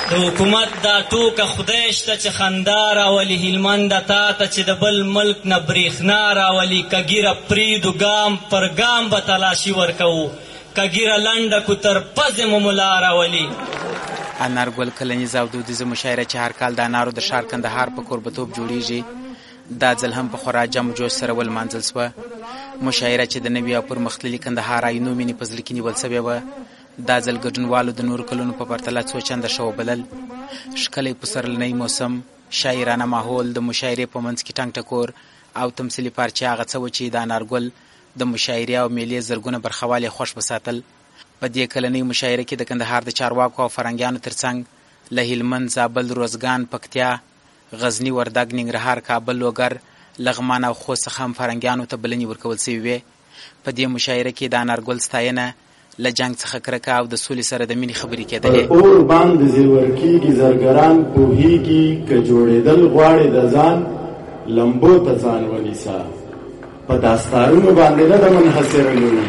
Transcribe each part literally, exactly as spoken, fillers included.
د حکومت دا ټوکه خدای شته چې خندا راولي هلمنده تا ته چې د بل ملک نه برېښنا راولي که ږیره پرېږدو ګام پر ګام به تلاشي ورکوو که ږیره لنډه کو تر پزې مو ملا راولي. انارګل کلنیزه او دودیزه مشاعره چې هر کال د انارو د ښار کندهار په کوربتوب جوړیږي دا ځل هم په خورا جم جوش سره ولمانځل سوه. مشاعره چې د نوي او پرمختللي کندهار آیینو مینې په زړه کې نیول سوې وه دا ځل ګډونوالو د نورو کلونو په پرتله څو چنده ښه وبلل. ښکلی پسرلنی موسم، شاعرانه ماحول، د مشاعرې په منځ کې ټنګ ټکور او تمثیلي پارچې هغه څه و چې د انارګل د مشاعرې او میلې زرګونه برخوال یې خوښ وساتل. په دې کلنۍ مشاعره کې د کندهار د چارواکو او فرهنګیانو ترڅنګ له هلمند، زابل، روزګان، پکتیا، غزني، وردګ، ننګرهار، کابل، لوګر، لغمان او خوست څخه هم فرهنګیانو ته بلنې ورکول سوي وې. په دې مشاعره کې د انارګل ستاینه، له جنګ څخه کرکه او د سولې سره د مینې خبرې کېدلې. اور باندې زیور کېږي زرګران پوهېږي که جوړېدل غواړې د ځان لمبو ته ځان ونیسه په داستارونو باندې نه د منحصره لویي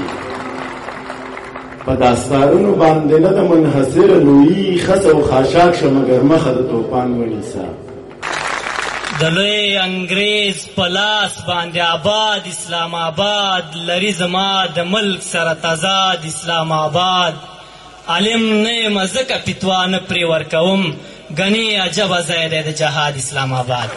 په داستارونو باندې نه د منحصره لویي خس او خاشاک شه مګر مخه د توپان ونیسه. د لوی انګریز په لاس باندې آباد اسلام آباد لري زما د ملک سره تضاد اسلام آباد عالم نه یم ځکه فتوا نه پرې ورکوم ګنې عجبه ځای دی د جهاد اسلام آباد.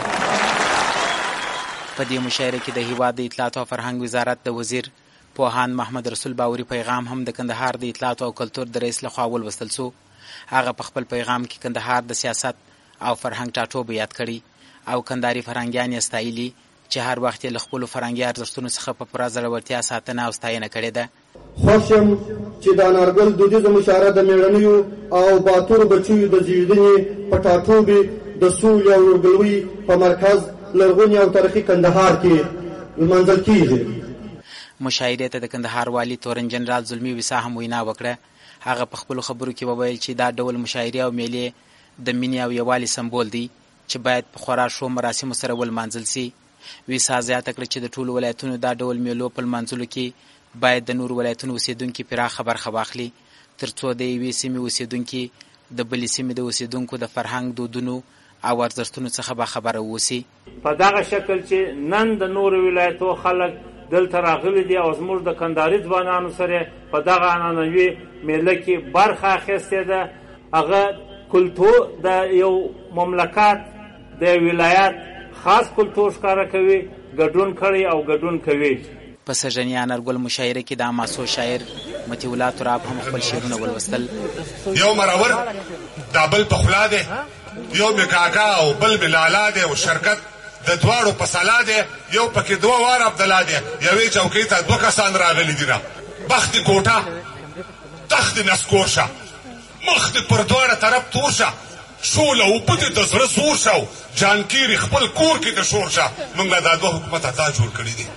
په دې مشاعره کې د هیواد د اطلاعات او فرهنګ وزارت د وزیر پوهاند محمد رسول باوري پیغام هم د کندهار د اطلاعات او کلتور د رئیس لخوا ولوستل سو. هغه په خپل پیغام کې کندهار د سیاست او فرهنګ ټاټوبی یاد کړي او کندهاري فرهنګیان یې ستایلي چې هر وخت یې له خپلو فرهنګي ارزښتونو څخه په پوره زړورتیا ساتنه او ستاینه کړې ده. خوښ یم چې د انارګل دودیزه مشاعره د مېړنیو او باتورو بچیو د زیږدنې په ټاټوبي د سولې او ورورګلوۍ په مرکز لرغوني او تاریخي کندهار کې لمانځل کیږي. مشاعرې ته د کندهار والي تورن جنرال زلمي ویسا هم وینا وکړه. هغه په خپلو خبرو کې وویل چې دا ډول مشاعرې او میلې د مینې او یووالي سمبول دی چې باید په خورا ښو مراسمو سره ولمانځل سي. ویسا زیاته کړه چې د ټولو ولایتونو دا ډول میلو په لمانځلو کې باید د نورو ولایتونو اوسېدونکي پراخه برخه واخلي تر څو د یوې سیمې اوسېدونکي د بلې سیمې د اوسېدونکو د فرهنګ، دودونو او ارزښتونو څخه باخبره واوسي. په دغه شکل چې نن د نورو ولایتو خلک دلته راغلي دي او زموږ د کندهاري ځوانانو سره په دغه عنعنوي میله کې برخه اخیستې ده هغه کلتور د یو مملکت د ولایت خاص کلتور ښکاره کوي ګډون کړی او ګډون کوي. په سږني انارګل مشاعره کې د اماسو شاعر مطیع الله تراب هم خپل شعرونه ولوستل. یو مرور دا بل په خوله دی، یو مې کاکا او بل مې لالا دی او شرکت د دواړو په سلا دی، یو پکې دوه وار عبدالله دی، یوې چوکۍ ته دوه کسان راغلي دي. بخت کوټه تخت نسکور شه مخ دې پر دواړه طرف تور شه شوله اوبه دې د زړه زور شه او جانکیري خپل کور کې د شور شه موږ له دا دوه حکومت تا جوړ کړي دي.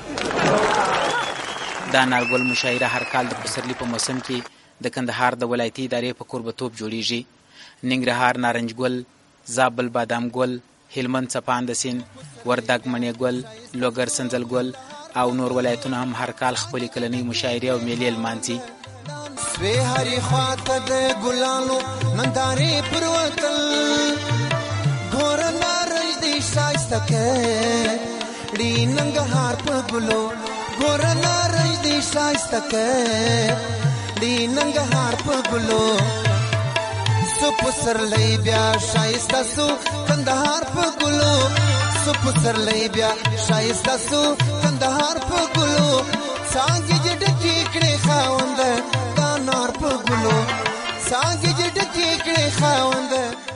د انارګل مشاعره هر کال د پسرلي په موسم کې د کندهار د ولایتي ادارې په کوربتوب جوړیږي. ننګرهار نارنج ګل، زابل بادام ګل، هلمند څپاند سین، وردګ مڼې ګل، لوګر سنځل ګل او نور ولایتونه هم هر کال خپلې کلنۍ مشاعرې او میلې لمانځي. سوی هرې خواته د ګلانو نندارې پر وتل ګوره نارنج دې ښایسته کړي ننګرهار په ګلو ګوره نارنج دې ښایسته کړي ننګرهار په ګلو سو پسرلی بیا ښایسته سو کندهار په ګلو سو پسرلی بیا ښایسته سو کندهار په ګلو څانګې دې ډکې کړې خاونده دا نار په ګلو څانګې دې ډکې کړې خاونده